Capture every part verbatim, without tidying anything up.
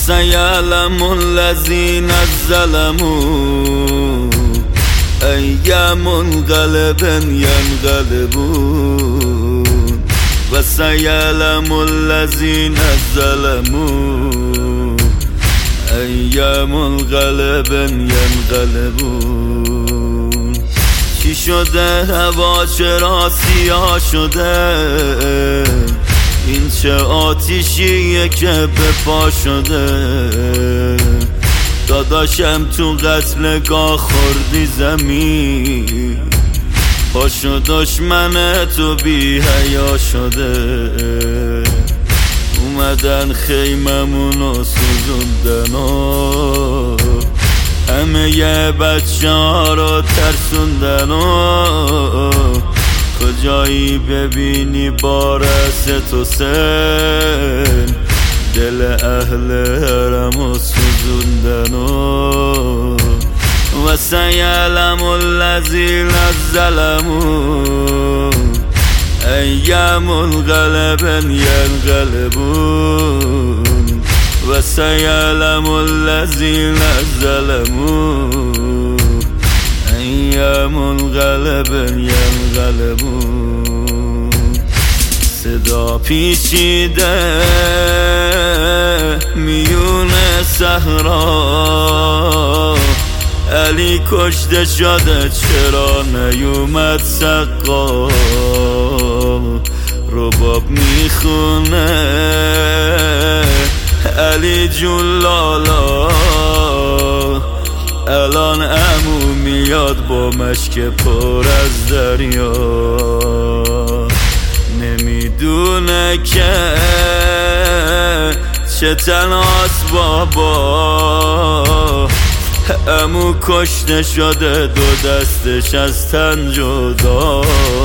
وسيعلم الذين ظلموا أي منقلب ينقلبون وسيعلم الذين ظلموا أي منقلب ينقلبون. چی شده هوا چرا سیاه شده؟ این چه آتیشیه که به پا شده؟ داداشم تو قتلگاه خوردی زمین، پاشو دشمن تو بی حیا شده. اومدن خیممونو سوزوندن و همه یه بچه ها رو ترسوندن و کجایی ببینی بارس تو سن دل اهل حرمو سوزوندن و وسیعلم الذین ظلموا أي منقلب ينقلبون وسيعلم الذين ظلموا أي منقلب ينقلبون. صدا پیچیده میون صحرا، علی کشته شده چرا نیومد سقا؟ رباب میخونه علی جون لالا، الان عمو میاد با مشک پر از دریا. نمیدونه که چه تنهاست بابا، عمو کشته شده دو دستش از تن جدا.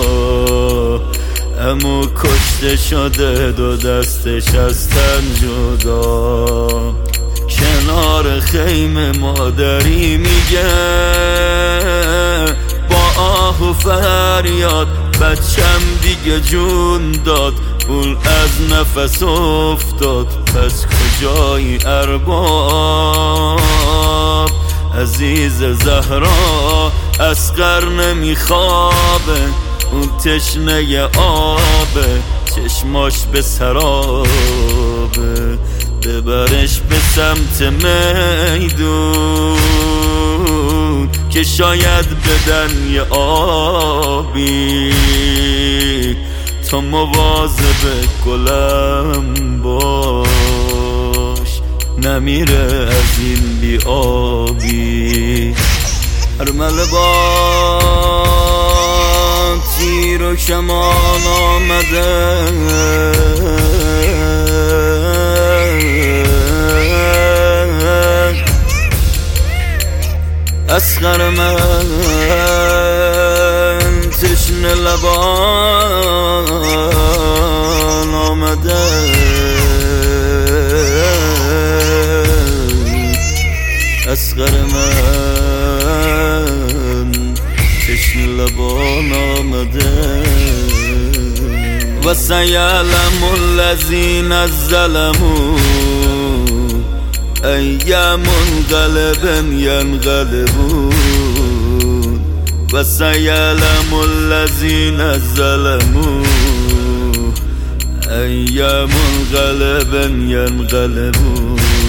عمو کشته شده دو دستش از تن جدا. کنار خیمه مادری میگه با آه و فریاد بچم دیگه جون داد، اون از نفس افتاد. پس کجایی ارباب؟ عزیز زهرا اصغر نمیخوابه، اون تشنه آبه، چشماش به سرابه. ببرش به سمت میدون که شاید بدن یه آبی، تا مواظب گلم باش نمیره از این بی آبی. ارمله با تیر و کمان آمده، اصغر من تشنه لبان آمده. اصغر من تشنه لبان آمده. وسیعلم الذین ظلموا أي منقلب ينقلبون وسيعلم الذين ظلموا أي منقلب ينقلبون.